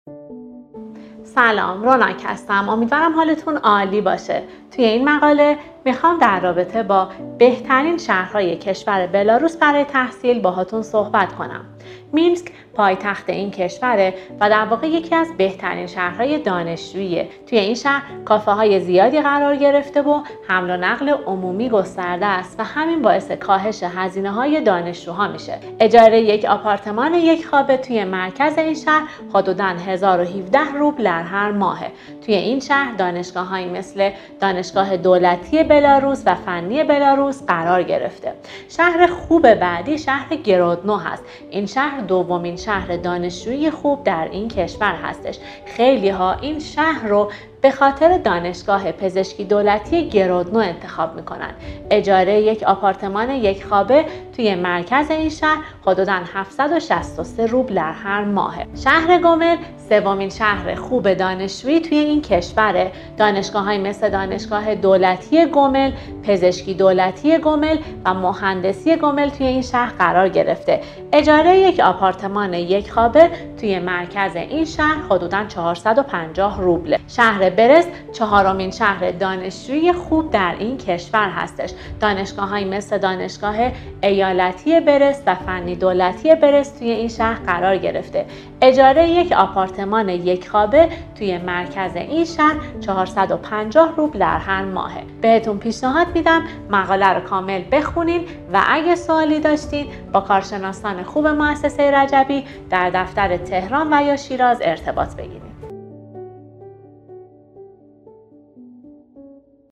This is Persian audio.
سلام، روناک هستم. امیدوارم حالتون عالی باشه. توی این مقاله میخوام در رابطه با بهترین شهرهای کشور بلاروس برای تحصیل باهاتون صحبت کنم. مینسک پایتخت این کشوره و در واقع یکی از بهترین شهرهای دانشجوییه. توی این شهر کافه های زیادی قرار گرفته و حمل و نقل عمومی گسترده است و همین باعث کاهش هزینه های دانشجوها میشه. اجاره یک آپارتمان یک خوابه توی مرکز این شهر حدوداً 1017 روبل در هر ماهه. توی این شهر دانشگاه‌هایی مثل دانشگاه دولتی بلاروس و فنی بلاروس قرار گرفته. شهر خوب بعدی شهر گرودنو هست. این شهر دومین شهر دانشجویی خوب در این کشور هستش. خیلی ها این شهر رو به خاطر دانشگاه پزشکی دولتی گرودنو انتخاب میکنن. اجاره یک آپارتمان یک خوابه توی مرکز این شهر حدوداً 763 روبل در هر ماهه. شهر گومل سومین شهر خوب دانشجویی توی این کشوره. دانشگاه‌هایی مثل دانشگاه دولتی گومل، پزشکی دولتی گومل و مهندسی گومل توی این شهر قرار گرفته. اجاره یک آپارتمان یک خوابه توی مرکز این شهر حدوداً 450 روبل. شهر برست چهارمین شهر دانشجویی خوب در این کشور هستش. دانشگاه‌هایی مثل دانشگاه ایالتی برست و فنی دولتی برست توی این شهر قرار گرفته. اجاره یک آپارتمان یک خوابه توی مرکز این شهر 450 روبل در هر ماهه. بهتون پیشنهاد میدم مقاله رو کامل بخونین و اگه سوالی داشتین با کارشناسان خوب مؤسسه رجبی در دفتر تهران و یا شیراز ارتباط بگیرید.